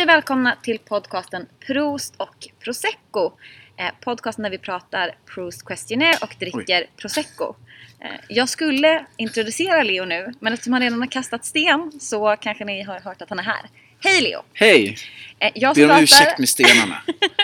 välkomna till podcasten Proust och Prosecco. Podcasten där vi pratar Proust Questionnaire och dricker Prosecco. Jag skulle introducera Leo nu, men eftersom han redan har kastat sten så kanske ni har hört att han är här. Hej Leo! Hej! Ber om ursäkt med stenarna.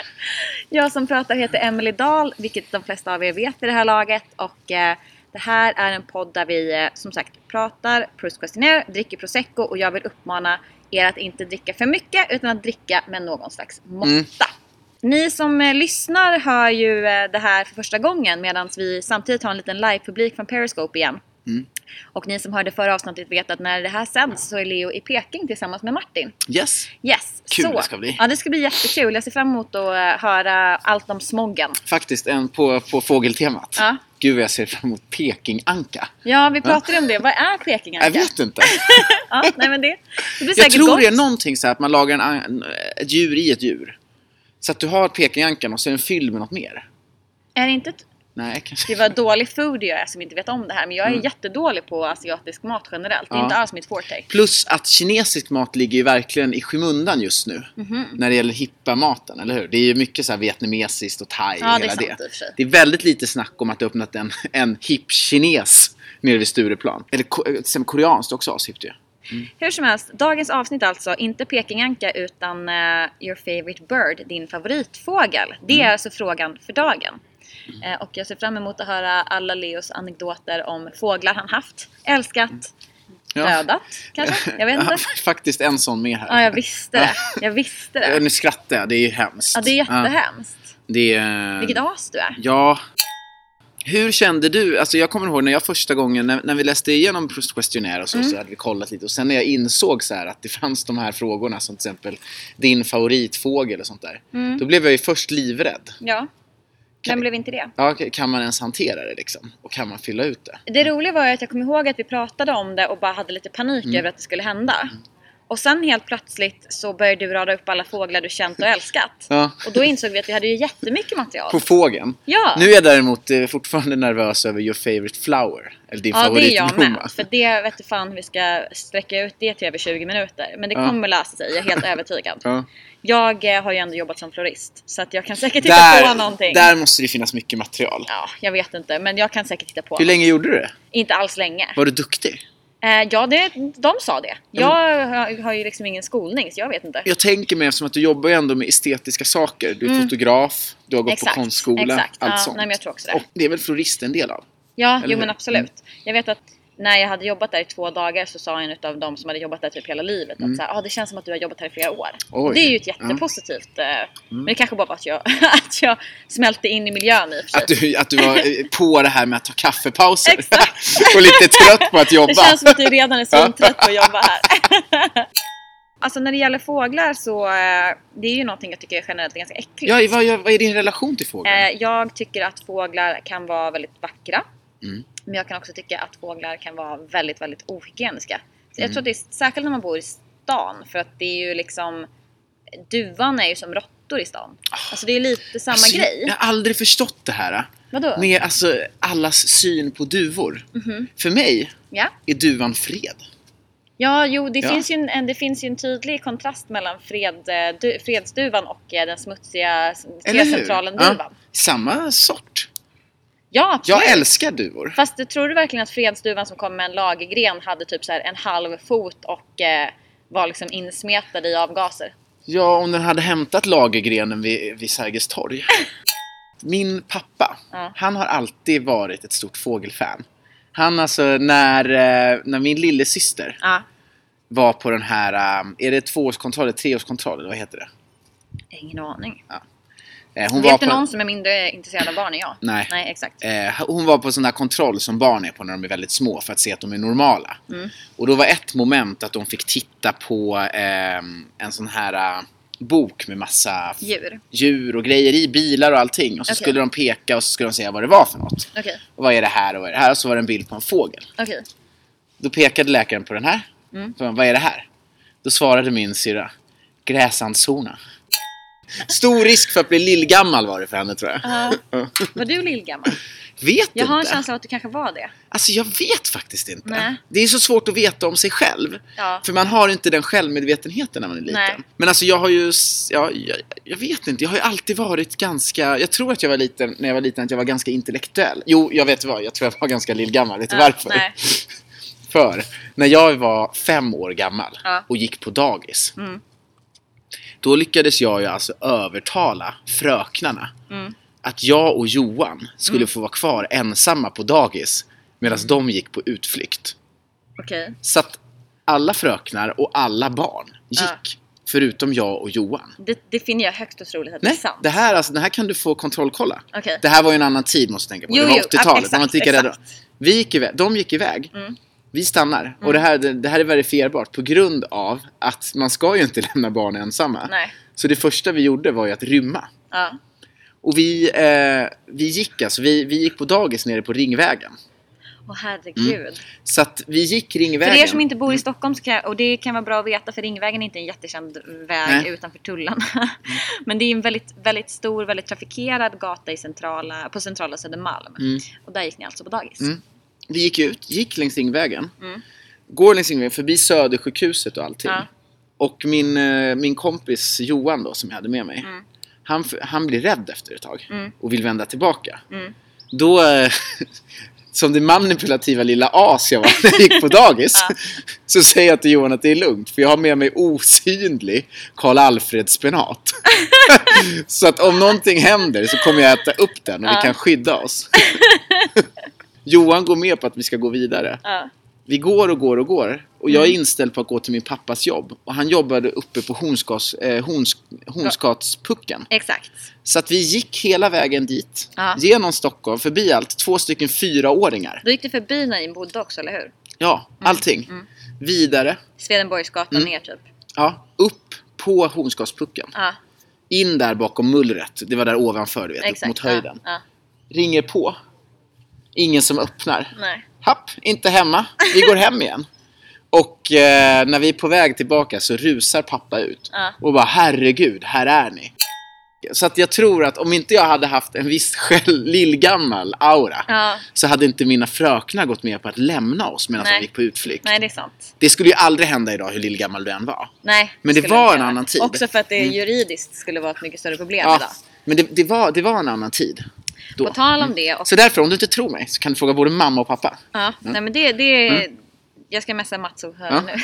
Jag som pratar heter Emily Dahl, vilket de flesta av er vet i det här laget. Och det här är en podd där vi som sagt pratar Proust Questionnaire, dricker Prosecco. Och jag vill uppmana er att inte dricka för mycket utan att dricka med någon slags måtta. Ni som lyssnar hör ju det här för första gången medan vi samtidigt har en liten live-publik från Periscope igen. Och ni som hörde förra avsnittet vet att när det här sänds så är Leo i Peking tillsammans med Martin. Yes. Kul så, det ska bli. Ja, det ska bli jättekul. Jag ser fram emot att höra allt om smoggen. Faktiskt en på fågeltemat. Ja. Gud, jag ser fram emot Pekinganka. Ja, vi pratade om det. Vad är Pekinganka? Jag vet inte. Ja, nej, men det blir säkert jag tror gott. det är någonting så här att man lagar ett djur i ett djur. Så att du har Pekingankan och så är den fylld med något mer. Är det inte Nej, kanske. Det var dålig food jag som inte vet om det här. Men jag är jättedålig på asiatisk mat generellt. Det är inte alls mitt forte. Plus att kinesisk mat ligger ju verkligen i skymundan just nu. När det gäller hippa maten, eller hur? Det är ju mycket så här vietnamesiskt och thai och hela det. Det är väldigt lite snack om att det öppnat en hipp kines nere vid Stureplan. Eller koreanskt också ashippt ju. Hur som helst, dagens avsnitt alltså, inte Pekinganka utan your favorite bird, din favoritfågel. Det är alltså frågan för dagen. Och jag ser fram emot att höra alla Leos anekdoter om fåglar han haft, älskat, dödat kanske, jag vet inte. Ja, faktiskt en sån med här. Ja, jag visste det. Nu skrattar jag, det är ju hemskt. Ja, det är jättehemskt. Vilket as du är. Ja. Hur kände du, alltså jag kommer ihåg när jag första gången när vi läste igenom Proust Questionnaire och så hade vi kollat lite och sen när jag insåg så här att det fanns de här frågorna som till exempel din favoritfågel och sånt där. Då blev jag ju först livrädd. Ja. Men blev inte det? Ja, kan man ens hantera det liksom? Och kan man fylla ut det? Det roliga var ju att jag kommer ihåg att vi pratade om det och bara hade lite panik över att det skulle hända. Och sen helt plötsligt så började du rada upp alla fåglar du känt och älskat. Ja. Och då insåg vi att vi hade ju jättemycket material. På fågeln? Ja. Nu är jag däremot fortfarande nervös över your favorite flower. Eller din favoritblomma. Ja, det är jag med. För det vet du fan hur vi ska sträcka ut det till över 20 minuter. Men det kommer lösa sig, jag är helt övertygad. Ja. Jag har ju ändå jobbat som florist. Så att jag kan säkert titta på någonting. Där måste det finnas mycket material. Ja, jag vet inte. Men jag kan säkert titta på. Hur länge gjorde du det? Inte alls länge. Var du duktig? Ja, de sa det. Jag har ju liksom ingen skolning, så jag vet inte. Jag tänker mig eftersom att du jobbar ju ändå med estetiska saker. Du är fotograf, du har gått på konstskola, allt sånt. Nej, men jag tror också det. Och det är väl florist en del av? Ja, jo, men absolut. Jag vet att när jag hade jobbat där i 2 dagar så sa en av dem som hade jobbat där typ hela livet att så här, det känns som att du har jobbat här i flera år. Oj. Det är ju ett jättepositivt. Men det kanske bara var att jag smälte in i miljön i och för sig. Att du var på det här med att ta kaffepauser. Exakt. Och lite trött på att jobba. Det känns som att du redan är så trött på att jobba här. Alltså när det gäller fåglar så det är ju någonting jag tycker generellt är ganska äckligt. Ja, vad är din relation till fåglar? Jag tycker att fåglar kan vara väldigt vackra. Men jag kan också tycka att fåglar kan vara väldigt, väldigt ohygieniska. Så jag tror att det är särskilt när man bor i stan. För att det är ju liksom duvan är ju som råttor i stan. Alltså det är lite samma grej. Jag har aldrig förstått det här. Vadå? Med alltså allas syn på duvor. För mig är duvan fred. Ja, jo, det finns ju en tydlig kontrast mellan fredsduvan och den smutsiga T-centralen duvan. Samma sort. Ja, absolut. Jag älskar duvor. Fast tror du verkligen att fredsduvan som kom med en lagergren hade typ så här en halv fot och var liksom insmetad i avgaser? Ja, om den hade hämtat lagergrenen vid Sergels torg. Min pappa, han har alltid varit ett stort fågelfan. Han alltså, när min lillasyster var på den här, är det 2-årskontroll eller 3-årskontroll, eller vad heter det? Ingen aning. Ja. Det är inte någon som är mindre intresserad av barn än jag. Nej, exakt. Hon var på sån där kontroll som barn är på när de är väldigt små för att se att de är normala. Och då var ett moment att de fick titta på en sån här bok med massa djur och grejer i, bilar och allting. Och så skulle de peka och så skulle de säga vad det var för något. Och vad är det här och vad är det här? Och så var det en bild på en fågel. Då pekade läkaren på den här. Vad är det här? Då svarade min syrra: gräsandshona. Stor risk för att bli lillgammal var det för henne, tror jag. Var du lillgammal? Vet Jag har en inte. känsla av att du kanske var det. Alltså jag vet faktiskt inte. Nej. Det är så svårt att veta om sig själv. Ja. För man har inte den självmedvetenheten när man är liten. Nej. Men alltså jag har ju, jag vet inte, jag har ju alltid varit ganska, jag tror att jag var liten, när jag var liten, att jag var ganska intellektuell. Jo, jag vet vad, jag tror jag var ganska lillgammal. Vet du varför? Nej. För när jag var 5 år gammal Ja. och gick på dagis, då lyckades jag ju alltså övertala fröknarna att jag och Johan skulle få vara kvar ensamma på dagis medan de gick på utflykt. Okej. Så att alla fröknar och alla barn gick, förutom jag och Johan. Det finner jag högst otroligt att det är Nej, sant. det här kan du få kontrollkolla. Okej. Det här var ju en annan tid, måste jag tänka på. Det var 80-talet. exakt, när man tycker exakt. vi gick iväg, de gick iväg. Vi stannar. Och det här är verifierbart på grund av att man ska ju inte lämna barn ensamma. Nej. Så det första vi gjorde var ju att rymma. Ja. Och vi gick på dagis nere på Ringvägen. Åh herregud. Så att vi gick Ringvägen. För er som inte bor i Stockholm och det kan vara bra att veta, för Ringvägen är inte en jättekänd väg utanför Tullarna. Men det är en väldigt, väldigt stor, väldigt trafikerad gata på centrala Södermalm. Och där gick ni alltså på dagis. Vi gick längs Ringvägen. Går längs Ringvägen förbi Södersjukhuset och allting. Ja. Och min kompis Johan då, som jag hade med mig, han blir rädd efter ett tag och vill vända tillbaka. Då, som det manipulativa lilla as jag var när jag gick på dagis, så säger jag till Johan att det är lugnt, för jag har med mig osynlig Karl Alfred spenat. Så att om någonting händer så kommer jag äta upp den och vi kan skydda oss. Johan går med på att vi ska gå vidare. Vi går och jag är inställd på att gå till min pappas jobb. Och han jobbade uppe på Hornsgatspucken. Exakt. Så att vi gick hela vägen dit. Genom Stockholm, förbi allt. 2 4-åringar. Då gick du förbi när ni bodde också, eller hur? Ja, allting. Vidare. Swedenborgsgatan ner typ. Ja, upp på Hornsgatspucken. Ja. In där bakom mullret. Det var där ovanför, du vet, upp mot höjden. Ringer på. Ingen som öppnar. Nej. Happ, inte hemma. Vi går hem igen. Och när vi är på väg tillbaka så rusar pappa ut. Och bara, herregud, här är ni. Så att jag tror att om inte jag hade haft en viss lillgammal aura, så hade inte mina fröknar gått med på att lämna oss medan de gick på utflykt. Nej, det är sant. Det skulle ju aldrig hända idag, hur lillgammal du än var. Nej. Men det var en annan tid. Också för att det juridiskt skulle vara ett mycket större problem idag. Men det var en annan tid. Då. På tal om det. Och... Så därför, om du inte tror mig, så kan du fråga både mamma och pappa. Nej, men det jag ska messa Mats och höra nu.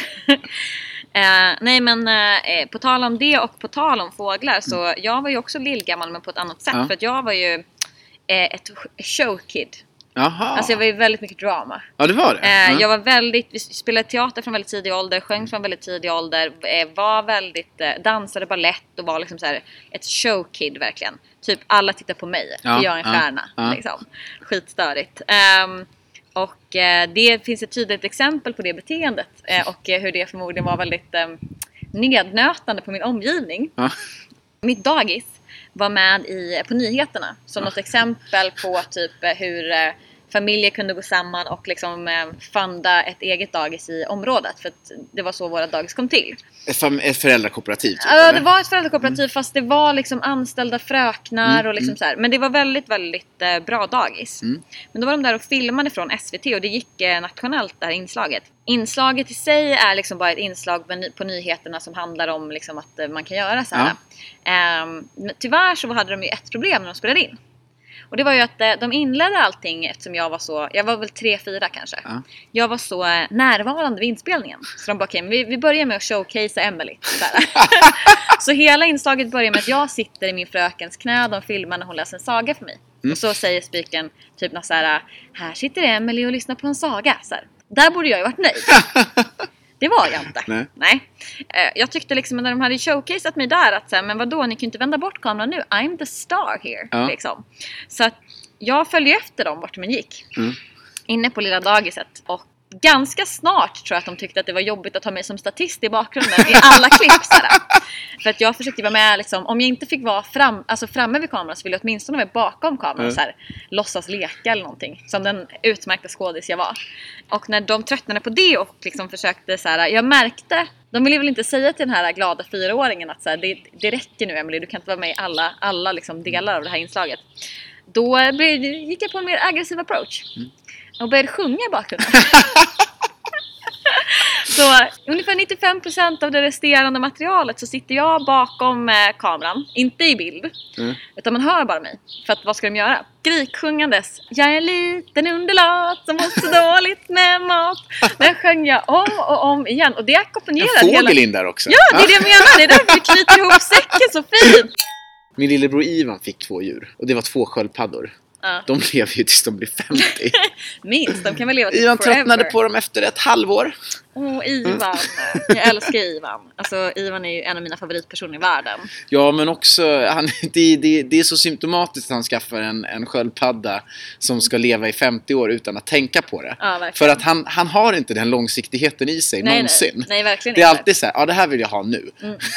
Nej, men på tal om det och på tal om fåglar, så jag var ju också lillgammal, men på ett annat sätt. För att jag var ju ett showkid. Jaha. Alltså jag var ju väldigt mycket drama. Ja, det var det. Jag var vi spelade teater från väldigt tidig ålder, sjöng från väldigt tidig ålder, var väldigt, dansade ballett och var liksom så här ett showkid verkligen. Typ alla tittar på mig, för jag är en stjärna. Liksom. Skitstörigt. Och det finns ett tydligt exempel på det beteendet och hur det förmodligen var väldigt nednötande på min omgivning. Mitt dagis var med på nyheterna som något exempel på typ hur familjer kunde gå samman och liksom funda ett eget dagis i området, för att det var så våra dagis kom till. Ett föräldrakooperativ typ, ja, det var ett föräldrakooperativ, fast det var liksom anställda fröknar och liksom så här. Men det var väldigt, väldigt bra dagis. Men då var de där och filmade från SVT och det gick nationellt, det här inslaget. Inslaget i sig är liksom bara ett inslag på nyheterna som handlar om liksom att man kan göra så här. Tyvärr så hade de ju ett problem när de spelade in. Och det var ju att de inledde allting eftersom jag var väl 3-4 kanske. Jag var så närvarande vid inspelningen. Så de bara, okej, vi börjar med att showcasea Emily. Så hela inslaget börjar med att jag sitter i min frökens knä. De filmar när hon läser en saga för mig. Och så säger spiken typ något så här sitter Emily och lyssnar på en saga. Så här. Där borde jag ju varit nöjd. Det var jag inte. Nej. Jag tyckte liksom när de hade showcaseat mig där att så här, men vadå, ni kan ju inte vända bort kameran nu. I'm the star here. Liksom. Så att jag följde efter dem vart man gick. Inne på lilla dagiset. Och ganska snart tror jag att de tyckte att det var jobbigt att ha mig som statist i bakgrunden i alla klipp. För att jag försökte vara med liksom, om jag inte fick vara framme vid kameran så ville jag åtminstone vara bakom kameran och låtsas leka eller någonting. Som den utmärkta skådis jag var. Och när de tröttnade på det och liksom försökte jag märkte, de ville väl inte säga till den här glada 4-åringen att det räcker nu Emily, du kan inte vara med i alla liksom delar av det här inslaget. Då gick jag på en mer aggressiv approach. Och började sjunga i bakgrunden. Så ungefär 95% av det resterande materialet så sitter jag bakom kameran. Inte i bild. Utan man hör bara mig. För att vad ska de göra? Skriksjungandes. Jag är en liten underlat som mår så dåligt med mat. Den sjöng jag om och om igen. Och det ackompanjerar en fågel in där också. Ja, det är det jag menar. Det är därför vi knyter ihop säcken så fint. Min lillebror Ivan fick 2 djur. Och det var 2 sköldpaddor. De lever ju tills de blir 50. Minst, de kan väl leva till Ivan forever. tröttnade på dem efter ett halvår. Ivan. Jag älskar Ivan. Alltså Ivan är ju en av mina favoritpersoner i världen. Ja, men också det är så symptomatiskt att han skaffar en sköldpadda som ska leva i 50 år utan att tänka på det. Ja, för att han har inte den långsiktigheten i sig någonsin. Nej, verkligen det är inte. alltid så här, ja det här vill jag ha nu.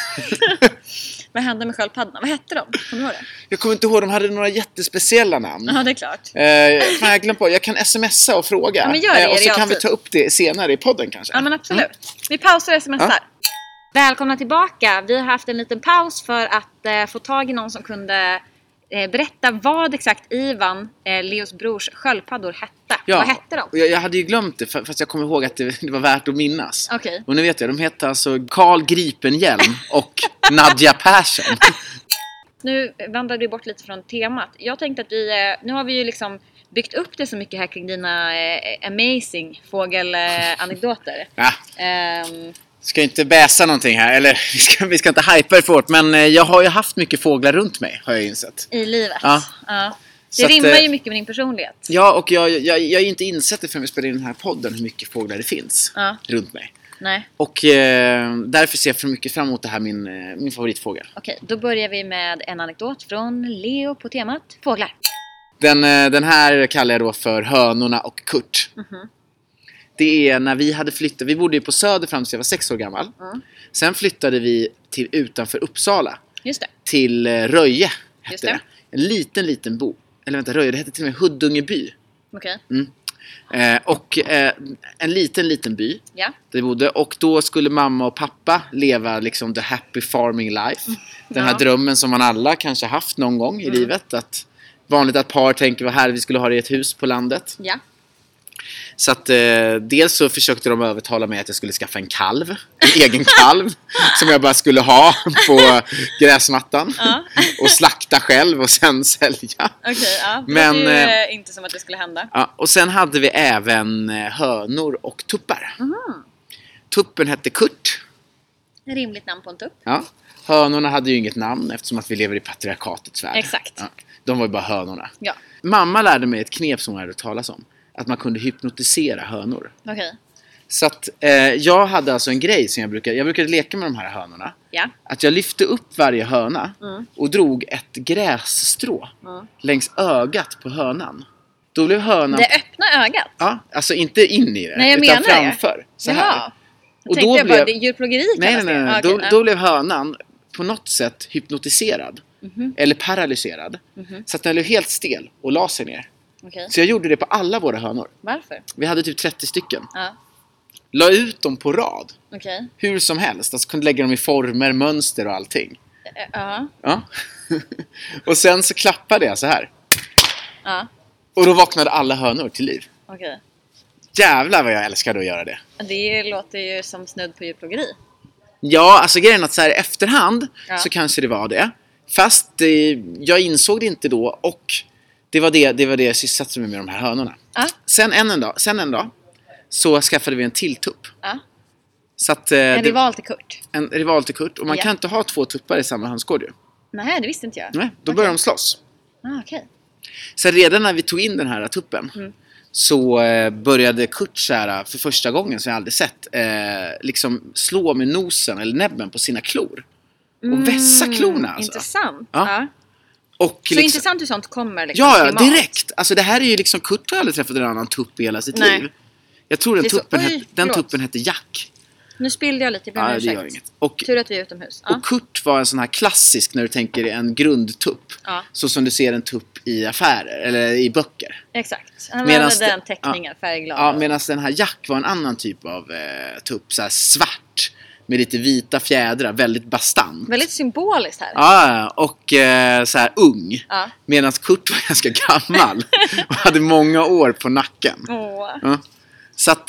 Vad hände med sköldpaddorna? Vad hette de? Kommer du ihåg det? Jag kommer inte ihåg, de hade några jättespeciella namn. Ja, det är klart. Jag glömde på, jag kan smsa och fråga. Ja, men gör det, och så kan vi ta upp det senare i podden kanske. Ja, men absolut. Vi pausar och smsar. Ja. Välkomna tillbaka. Vi har haft en liten paus för att få tag i någon som kunde berätta vad exakt Ivan, Leos brors sköldpaddor hette. Ja, vad hette de? Jag hade ju glömt det fast jag kommer ihåg att det var värt att minnas. Okay. Och nu vet jag, de hette alltså Carl Gripenhjelm och Nadja Persson. Nu vandrar du bort lite från temat. Jag tänkte att nu har vi ju liksom byggt upp det så mycket här kring dina amazing fågelanekdoter. Ja. Ska inte bäsa någonting här, eller vi ska inte hypa det för hårt, men jag har ju haft mycket fåglar runt mig, har jag insett. I livet? Ja. Det rimmar ju mycket med din personlighet. Ja, och jag har ju inte insett det förrän vi spelade in den här podden hur mycket fåglar det finns runt mig. Nej. Och därför ser jag för mycket fram emot det här, min favoritfågel. Okej, då börjar vi med en anekdot från Leo på temat fåglar. Den här kallar jag då för Hönorna och Kurt. Det är när vi hade flyttat. Vi bodde ju på Söder fram tills jag var 6 år gammal. Sen flyttade vi till utanför Uppsala. Just det. Till Röje hette det. En liten bo. Eller vänta, Röje, det hette till och med Huddungeby. Okej. Och en liten by där vi bodde. Och då skulle mamma och pappa leva liksom the happy farming life. Den här drömmen som man alla kanske haft någon gång i livet. Att vanligt att par tänker vad här vi skulle ha det i ett hus på landet. Ja. Så att dels så försökte de övertala mig att jag skulle skaffa en egen kalv som jag bara skulle ha på gräsmattan och slakta själv och sen sälja. Okej, men det är inte som att det skulle hända. Ja, och sen hade vi även hönor och tuppar. Tuppen hette Kurt. Rimligt namn på en tupp. Ja. Hönorna hade ju inget namn eftersom att vi lever i patriarkatets värld. Exakt. Ja, de var ju bara hönorna. Ja. Mamma lärde mig ett knep som hon hade talat om. Att man kunde hypnotisera hönor. Okej. Så att jag hade alltså en grej som jag brukade leka med de här hönorna. Ja. Att jag lyfte upp varje höna och drog ett grässtrå längs ögat på hönan. Då blev hönan... Det öppna ögat? Ja, alltså inte in i det. Nej, jag utan menar framför. Det. Så här. Ja. Och då blev... bara, det är djurplågeri kallas det. Nej. Okay, då blev hönan på något sätt hypnotiserad. Eller paralyserad. Så att den blev helt stel och la sig ner. Okay. Så jag gjorde det på alla våra hönor. Varför? Vi hade typ 30 stycken. Ja. La ut dem på rad. Okay. Hur som helst. Alltså kunde lägga dem i former, mönster och allting. Ja. Och sen så klappade jag så här. Ja. Och då vaknade alla hönor till liv. Okay. Jävlar vad jag älskade att göra det. Det låter ju som snudd på djurplågeri. Ja, alltså grejen är att så här i efterhand så kanske det var det. Fast jag insåg det inte då. Och det var det jag sysselsatte mig med de här hönorna. Sen en dag så skaffade vi en till tupp. Så att, en rival till Kurt. En rival till Kurt. Och man kan inte ha 2 tuppar i samma hönsgård ju. Nej, det visste inte jag. Nej, då börjar de slåss. Okej. Så redan när vi tog in den här tuppen så började Kurt så här, för första gången som jag aldrig sett liksom slå med nosen eller näbben på sina klor. Och vässa klorna alltså. Intressant. Ja. Och så liksom, intressant hur sånt kommer liksom, ja, direkt. Alltså det här är ju liksom, Kurt har aldrig träffat en annan tupp i hela sitt liv. Jag tror den tuppen hette Jack. Nu spillde jag lite, det gör inget. Och, tur att vi är utomhus. Och Kurt var en sån här klassisk när du tänker en grundtupp. Ja. Så som du ser en tupp i affärer eller i böcker. Exakt. Han hade den teckningen, färgglad. Ja, medan den här Jack var en annan typ av tupp. Så här svart med lite vita fjädrar, väldigt bastant. Väldigt symboliskt här. Ja, och så här ung. Ja. Medan Kurt var ganska gammal och hade många år på nacken. Ja. Så att...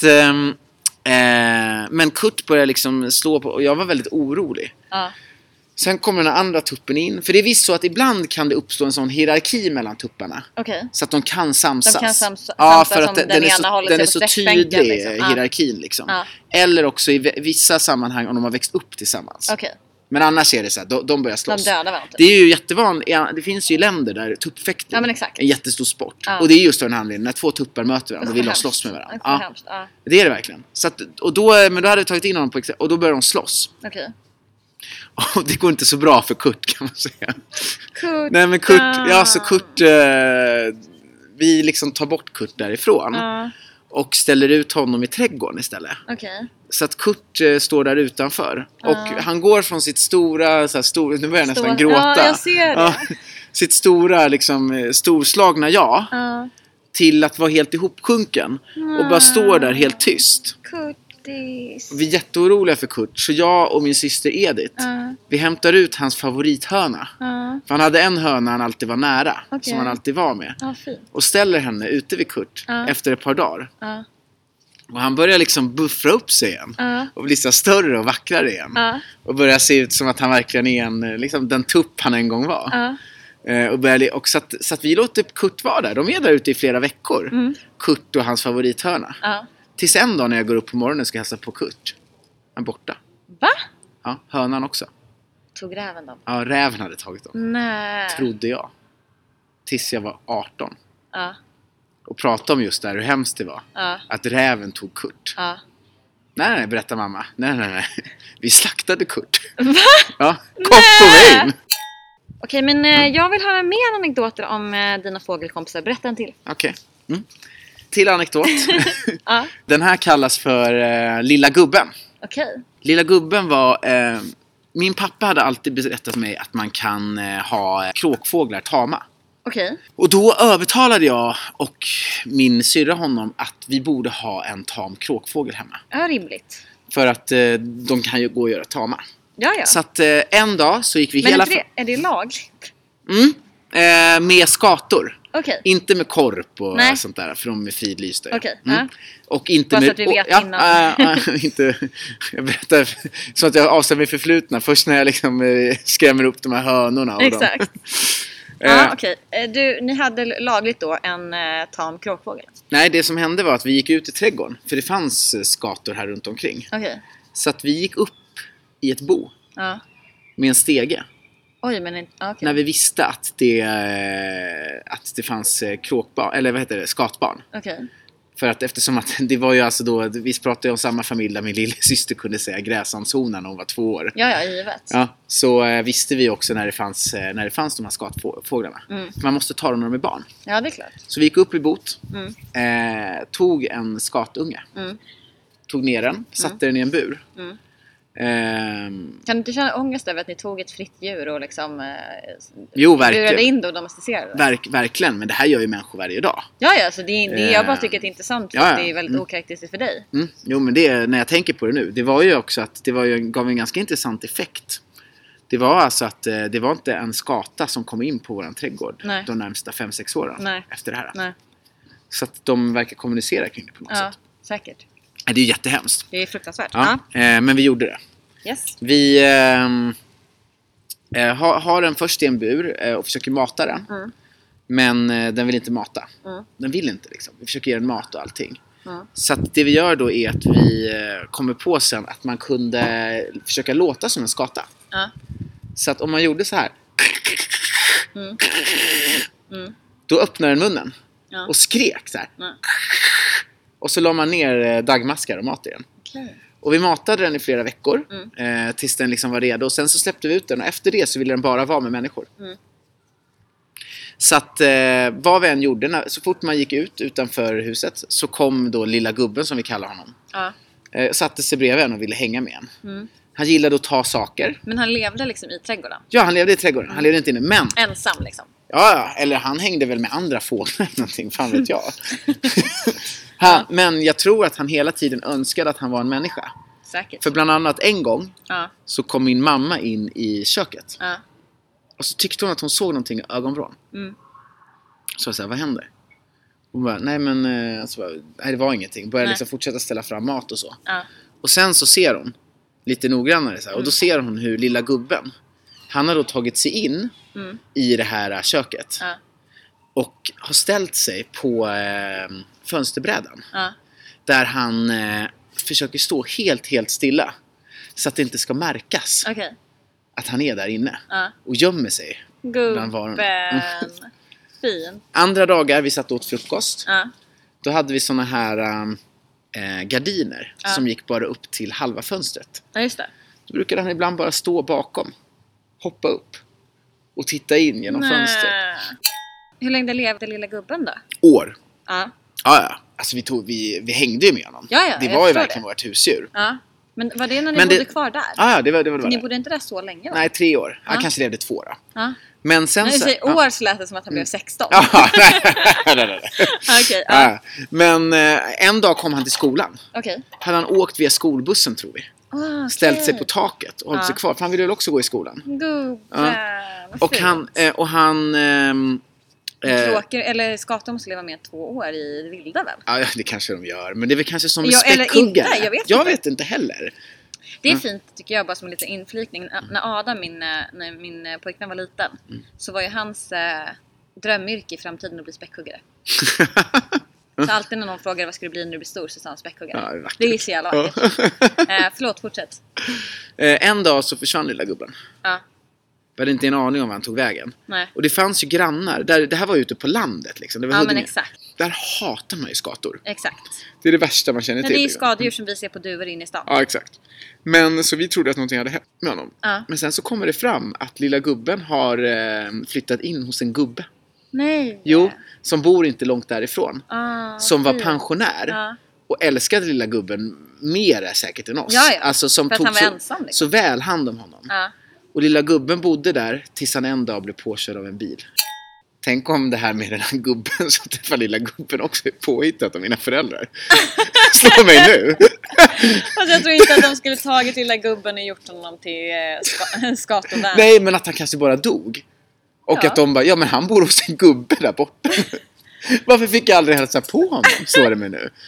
men Kurt började liksom slå på och jag var väldigt orolig. Sen kommer den andra tuppen in. För det är visst så att ibland kan det uppstå en sån hierarki mellan tupparna. Så att de kan samsas. De kan samsas för att den är så tydlig liksom. Hierarkin liksom. Eller också i vissa sammanhang om de har växt upp tillsammans. Men annars är det så här, de börjar slåss. De dödar varandra. Det är ju jättevanligt. Det finns ju länder där tuppfäktning är en jättestor sport. Och det är just den anledningen. När två tuppar möter varandra och vill slåss med varandra. Det är det verkligen. Så att, men då hade vi tagit in honom och då börjar de slåss. Och det går inte så bra för Kurt kan man säga. Nej men Kurt, vi liksom tar bort Kurt därifrån. Och ställer ut honom i trädgården istället. Så att Kurt står där utanför. Och han går från sitt stora nu börjar jag nästan gråta. Ja, jag ser det. Sitt stora liksom storslagna till att vara helt ihopsjunken. Och bara står där helt tyst. Vi är jätteoroliga för Kurt. Så jag och min syster Edith vi hämtar ut hans favorithöna. För han hade en höna han alltid var nära. Som han alltid var med. Och ställer henne ute vid Kurt efter ett par dagar. Och han börjar liksom buffra upp sig igen. Och bli så större och vackrare igen. Och börjar se ut som att han verkligen är liksom den tupp han en gång var. Och så att vi låter Kurt vara där. De är där ute i flera veckor. Kurt och hans favorithöna. Tills en dag när jag går upp på morgonen och ska hälsa på Kurt. Han är borta. Va? Ja, hönan också. Tog räven dem? Ja, räven hade tagit dem. Nej. Trodde jag. Tills jag var 18. Och pratade om just det här, hur hemskt det var. Att räven tog Kurt. Nej, berättar mamma. Nej. Vi slaktade Kurt. Va? Ja, kock och vin. Okej, men jag vill höra mer anekdoter om dina fågelkompisar. Berätta en till. Okej. Till anekdot. Den här kallas för Lilla gubben. Lilla gubben var... min pappa hade alltid berättat mig att man kan ha kråkfåglar tama. Och då övertalade jag och min syrra honom att vi borde ha en tam kråkfågel hemma. Ja, rimligt. För att de kan ju gå och göra tama. Ja. Så att en dag så gick vi men är det lagligt? Med skator. Inte med korp och sånt där, för de är fridlysta. Och inte bara med... så att vi vet innan. Inte, jag berättar så att jag avslöjar mig förflutna. Först när jag liksom skrämmer upp de här hönorna. Exakt. Ni hade lagligt då en tam kråkfågel? Nej, det som hände var att vi gick ut i trädgården. För det fanns skator här runt omkring. Så att vi gick upp i ett bo. Med en stege. När vi visste att det fanns kråkbarn, eller vad heter det, skatbarn. För att eftersom att det var ju alltså då, vi pratade om samma familj där min lilla syster kunde säga gräsandshona när hon var 2 år. Ja, givet. Så visste vi också när det fanns de här skatfåglarna. Man måste ta dem när de är barn. Ja, det är klart. Så vi gick upp i bot, tog en skatunge, tog ner den, satte den i en bur. Kan du inte känna ångest över att ni tog ett fritt djur och liksom burade in det och domesticerade det? Verkligen, men det här gör ju människor varje dag. Ja, så jag bara tycker att det är intressant för att det är väldigt okaraktäristiskt för dig. Jo, men när jag tänker på det nu, det var ju också att gav en ganska intressant effekt. Det var alltså att det var inte en skata som kom in på våran trädgård de närmsta 5-6 åren efter det här. Så att de verkar kommunicera kring det på något sätt. Säkert. Det är jättehemskt. Det är fruktansvärt. Men vi gjorde det. Vi har den först i en bur och försöker mata den. Men den vill inte mata. Den vill inte liksom. Vi försöker ge den mat och allting. Så att det vi gör då är att vi kommer på sen att man kunde försöka låta som en skata. Så att om man gjorde så här. Då öppnar den munnen. Och skrek så här. Och så la man ner dagmaskar och mat igen. Och vi matade den i flera veckor. Tills den liksom var redo. Och sen så släppte vi ut den. Och efter det så ville den bara vara med människor. Så att vad vi än gjorde, så fort man gick ut utanför huset så kom då lilla gubben som vi kallar honom. Ja. Satte sig bredvid en och ville hänga med en. Mm. Han gillade att ta saker. Men han levde liksom i trädgården? Ja, han levde i trädgården. Han levde inte inne, men... Ensam liksom? Ja, eller han hängde väl med andra fåglar någonting, fan vet jag. Men jag tror att han hela tiden önskade att han var en människa. Säkert. För bland annat en gång så kom min mamma in i köket. Ja. Och så tyckte hon att hon såg någonting i ögonvrån. Mm. Så jag sa, vad händer? Hon bara, nej det var ingenting. Började liksom fortsätta ställa fram mat och så. Ja. Och sen så ser hon lite noggrannare så här, och då ser hon hur lilla gubben, han har då tagit sig in i det här köket. Ja. Och har ställt sig på fönsterbrädan. Ja. Där han försöker stå helt stilla. Så att det inte ska märkas att han är där inne. Ja. Och gömmer sig bland varorna. Gubben. Fin. Andra dagar vi satt åt frukost. Ja. Då hade vi såna här gardiner som gick bara upp till halva fönstret. Ja, just det. Då brukade han ibland bara stå bakom. Hoppa upp. Och titta in genom fönstret. Hur länge levde lilla gubben då? År. Ja. Ja. Alltså vi hängde ju med honom. Ja, det var ju verkligen vårt husdjur. Ja. Men var det när ni bodde kvar där? Ja, det var Ni bodde inte där så länge, va? Nej, 3 år. Han kanske levde 2 då. Ja. Men sen när du så... säger år så lät det som att han blev 16. Ja, nej. Okej, ja. Men en dag kom han till skolan. Okej. Hade han åkt via skolbussen, tror vi. Okay. Ställt sig på taket och hållit sig kvar. För han ville väl också gå i skolan. Gubben. Och han... Tråkig, eller skator måste leva med 2 år i det vilda väl? Ja, det kanske de gör. Men det är väl kanske som eller späckhuggare. inte, jag vet inte heller. Det är fint tycker jag, bara som en liten inflikning. När Adam, min pojkvän, var liten, så var ju hans drömyrke i framtiden att bli späckhuggare. Så alltid när någon frågar vad ska du bli när du blir stor, så sa han späckhuggare. Ja, det är så jävla vackert. Förlåt, fortsätt. En dag så försvann lilla gubben. Ja. Jag hade inte en aning om var han tog vägen. Nej. Och det fanns ju grannar. Det här var ute på landet liksom. Det var men exakt. Där hatar man ju skator. Exakt. Det är det värsta man känner till. Det är skadedjur som vi ser på duvor in i stan. Ja, exakt. Men så vi trodde att någonting hade hänt med honom. Ja. Men sen så kommer det fram att lilla gubben har flyttat in hos en gubbe. Nej. Jo, som bor inte långt därifrån. Som var fint. pensionär. Ja. Och älskade lilla gubben mer säkert än oss. Ja. Alltså som för tog att han var ensam, liksom. så väl hand om honom. Ja. Och lilla gubben bodde där tills han en dag blev påkörd av en bil. Tänk om det här med den här gubben som träffar lilla gubben också är påhittat av mina föräldrar. Slå mig nu! Fast jag tror inte att de skulle tagit lilla gubben och gjort honom till skatovän. Nej, men att han kanske bara dog. Och att de bara, ja men han bor hos en gubbe där borta. Varför fick jag aldrig hälsa på honom? Så är det med nu.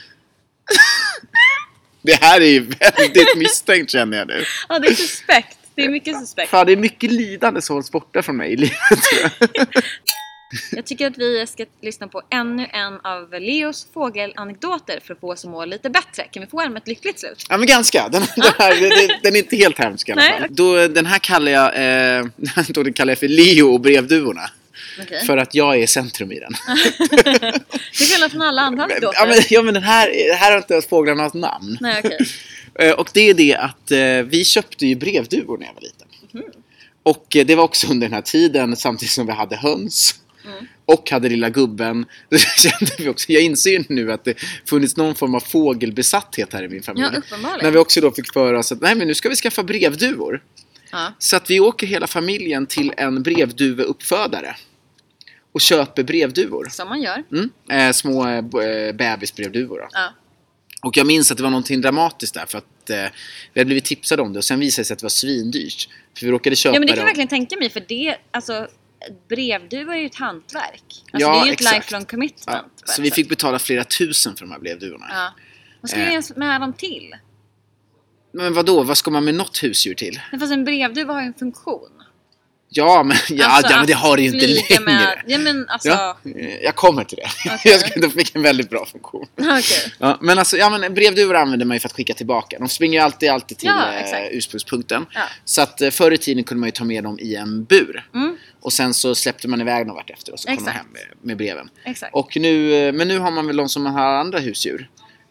Det här är ju väldigt misstänkt, känner jag nu. Ja, det är suspekt. Det är mycket suspekt. Fan, det är mycket lidande som hålls borta från mig i livet, tror jag. Jag tycker att vi ska lyssna på ännu en av Leos fågelanekdoter för att få oss att må lite bättre. Kan vi få en med ett lyckligt slut? Ja, men ganska. Den är inte helt hemsk i alla fall. Då, den här kallar jag för Leo och brevduvorna. Okay. För att jag är centrum i den. Det är skillnad från alla andra anekdoter. Ja, men den här har inte fåglarna något namn. Nej, okej. Och det är det att vi köpte ju brevduvor när jag var liten. Och det var också under den här tiden samtidigt som vi hade höns. Och hade lilla gubben. Då kände vi också, jag inser ju nu att det funnits någon form av fågelbesatthet här i min familj. Ja, uppenbarligen. När vi också då fick för oss att nej, men nu ska vi skaffa brevduvor. Ja. Så att vi åker hela familjen till en brevduveuppfödare. Och köper brevduvor. Som man gör. Små bebisbrevduvor då. Ja. Och jag minns att det var någonting dramatiskt där. För att vi hade blivit tipsade om det. Och sen visade det sig att det var svindyrt. För vi råkade köpa men det kan jag verkligen tänka mig. För det, alltså, brevduvor är ju ett hantverk. Alltså, ja, det är ju ett exakt. lifelong commitment. Ja. Så vi fick betala flera tusen för de här brevduvorna. Ja. Vad ska vi ens med dem till? Men vadå? Vad ska man med något husdjur till? Men fast en brevduva har ju en funktion. Ja, men det har det ju inte längre. Ja, men alltså... Ja, jag kommer till det. Okay. De fick en väldigt bra funktion. Okay. Ja, men alltså, brevduvor använder man ju för att skicka tillbaka. De springer ju alltid till ursprungspunkten. Ja. Så att förr i tiden kunde man ju ta med dem i en bur. Och sen så släppte man iväg dem vart efter och så kom de hem med breven. Exakt. Och men nu har man väl de som har andra husdjur.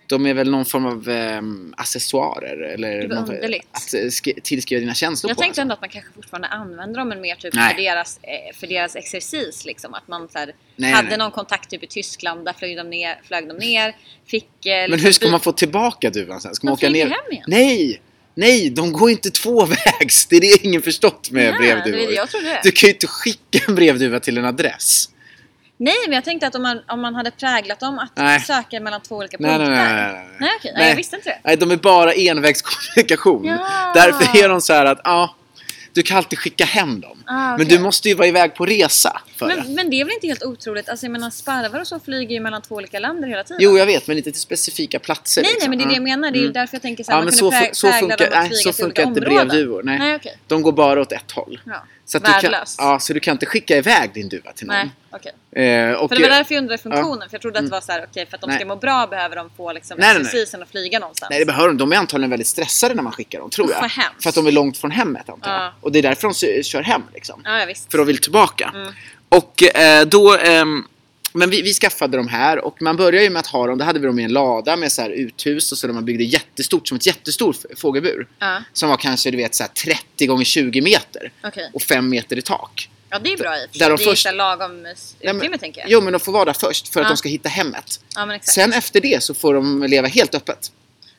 De är väl någon form av accessoarer eller att tillskriva dina känslor jag på. tänkte ändå att man kanske fortfarande använder dem, men mer typ för deras exercis liksom. Att man så här, hade någon kontakt typ i Tyskland, där flög de ner fick... Men hur ska man få tillbaka duvan sen? Ska man åka ner? Hem igen? Nej, de går inte tvåvägs. Det är det ingen förstått med brevduvor. Jag tror det. Du kan ju inte skicka en brevduva till en adress. Nej, men jag tänkte att om man hade präglat dem att söka mellan två olika punkter. Nej, jag visste inte det. Nej, de är bara envägskommunikation. Ja. Därför är de så här att du kan alltid skicka hem dem. Okay. Men du måste ju vara iväg på resa för det. Men det är väl inte helt otroligt? Alltså jag menar, sparvar och så flyger ju mellan två olika länder hela tiden. Jo, jag vet, men inte till specifika platser. Nej, men det är det jag menar. Det är ju därför jag tänker så här, man men kunde prägla dem att flyga så till funkar olika inte områden. brevduvor. Nej. Okay. De går bara åt ett håll. Ja. Så, så du kan inte skicka iväg din duva till någon. Nej, okej. Och för det var därför jag undrade funktionen. För jag trodde att det var så här, för att de ska må bra behöver de få liksom exercisen att flyga någonstans. Nej, det behöver de. De är antagligen väldigt stressade när man skickar dem, tror jag. För att de är långt från hemmet, antar jag. Och det är därför de kör hem, liksom. Ja, visst. För de vill tillbaka. Och då... men vi skaffade de här, och man började ju med att ha dem. Då hade vi dem i en lada med så här uthus, och så där man byggde jättestort, som ett jättestort fågelbur. Som var kanske, du vet, så här 30 gånger 20 meter. Och 5 meter i tak. Ja, det är bra i och för sig. Där det är inte lagom utrymme, tänker jag. Jo, men de får vara där först för att de ska hitta hemmet. Ja, men exakt. Sen efter det så får de leva helt öppet.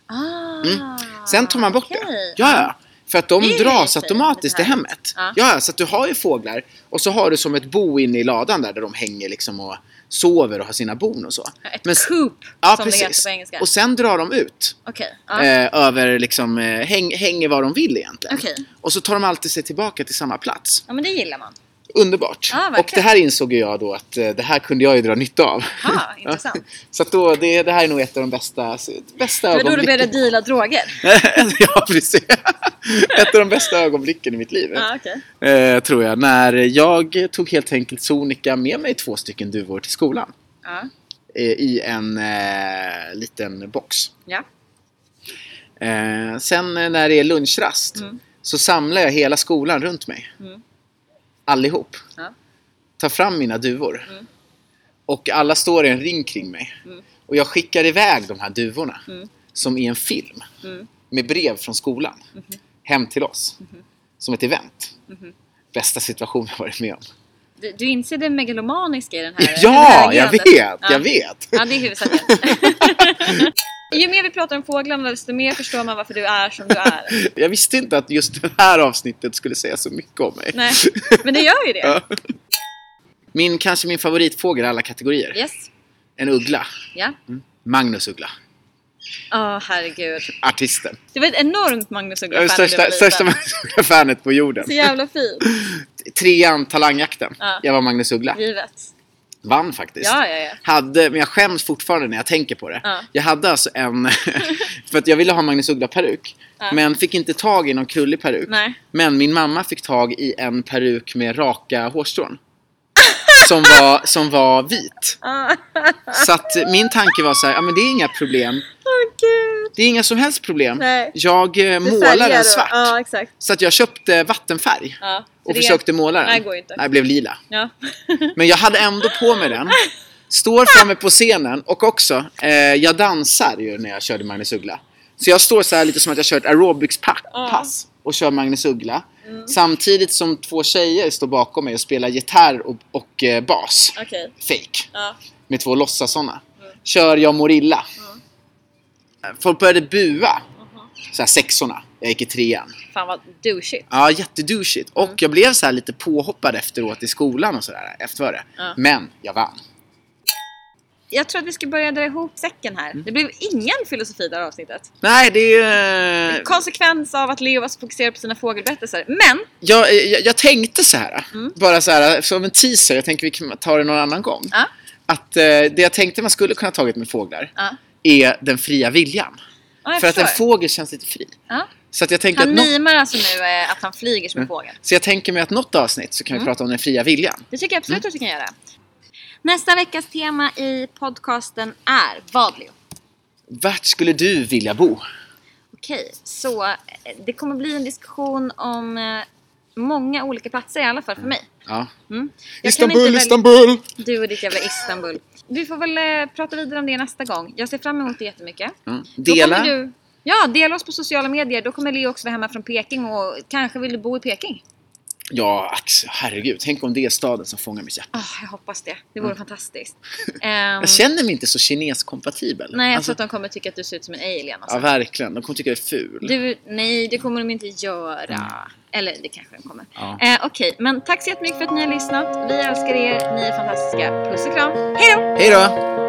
Sen tar man bort det. Ja. För att de dras automatiskt till hemmet. Ja, så att du har ju fåglar. Och så har du som ett bo inne i ladan där de hänger liksom och sover och har sina bon och så. Ett coop, ja, som precis. det heter på engelska. Och sen drar de ut. Över liksom, hänger var de vill egentligen. Och så tar de alltid sig tillbaka till samma plats. Ja, men det gillar man. Underbart. Och det här insåg jag då att det här kunde jag ju dra nytta av. Intressant. Så att då, det här är nog ett av de bästa ögonblicken. Men då du började deala droger? Ja, precis. Ett av de bästa ögonblicken i mitt liv. Tror jag. När jag tog helt enkelt sonika med mig 2 stycken duvor till skolan. I en liten box. Sen när det är lunchrast så samlar jag hela skolan runt mig. Allihop. Tar fram mina duvor. Och alla står i en ring kring mig. Och jag skickar iväg de här duvorna som i en film. Med brev från skolan. Hem till oss. Som ett event. Bästa situation jag varit med om. Du inser det megalomaniska i den här. Ja, jag vet. Ja, det är huvudsaken. Ju mer vi pratar om fåglarna, desto mer förstår man varför du är som du är. Jag visste inte att just det här avsnittet skulle säga så mycket om mig. Nej, men det gör ju det. Kanske min favoritfågel i alla kategorier. Yes. En uggla. Ja. Magnus Uggla. Herregud. Artisten. Det var ett enormt Magnus Uggla-fan. Största Magnus Uggla-fanet på jorden. Så jävla fint. 3:an talangjakten. Jag var Magnus Uggla. Givet. Vann faktiskt. Ja. Men jag skäms fortfarande när jag tänker på det. Jag hade alltså en... för att jag ville ha Magnus Uggla-peruk. Men fick inte tag i någon krullig peruk. Nej. Men min mamma fick tag i en peruk med raka hårstrån. som var vit. Så att min tanke var så här, men det är inga problem. Det är inga som helst problem. Nej. Jag målar den svart. Ja, exakt. Så att jag köpte vattenfärg. Och försökte måla den. Nej, går inte. Nej, det blev lila. Ja. Men jag hade ändå på mig den. Står framme på scenen. Och också, jag dansar ju när jag körde Magnus Uggla. Så jag står så här lite som att jag kört aerobics-pass. Och kör Magnus Uggla. Samtidigt som 2 tjejer står bakom mig och spelar gitarr och bas. Fake. Med 2 låtsas såna. Kör jag Morilla. Folk började bua. Så här 6:orna. Jag gick i 3:an. Fan vad douchigt. Ja, jättedouchigt. Och jag blev så här lite påhoppad efteråt i skolan och sådär. Efter det. Men jag vann. Jag tror att vi ska börja dra ihop säcken här. Det blev ingen filosofi där avsnittet. Nej, det är... konsekvens av att Leo var så fokuserad på sina fågelberättelser. Men... Jag tänkte så här. Bara så här, som en teaser. Jag tänker vi kan ta det någon annan gång. Att det jag tänkte man skulle kunna tagit med fåglar är den fria viljan. För att en fågel känns lite fri. Så att jag tänkte han mimar alltså nu att han flyger som en fågel. Så jag tänker mig att något avsnitt så kan vi prata om den fria viljan. Det tycker jag absolut att vi kan göra. Nästa veckas tema i podcasten är vad, Leo? Vart skulle du vilja bo? Okej, så det kommer bli en diskussion om många olika platser i alla fall för mig. Ja. Istanbul! Du och ditt jävla Istanbul. Vi får väl prata vidare om det nästa gång. Jag ser fram emot det jättemycket. Dela. Dela oss på sociala medier. Då kommer Leo också vara hemma från Peking och kanske vill du bo i Peking. Ja, herregud. Tänk om det är staden som fångar mitt hjärta. Jag hoppas det. Det vore fantastiskt. Jag känner mig inte så kineskompatibel. Nej, jag tror att de kommer tycka att du ser ut som en alien. Ja, verkligen. De kommer tycka det är ful. Nej, det kommer de inte göra. Eller det kanske de kommer. Okej, men tack så jättemycket för att ni har lyssnat. Vi älskar er. Ni är fantastiska. Puss och kram. Hej då! Hej då!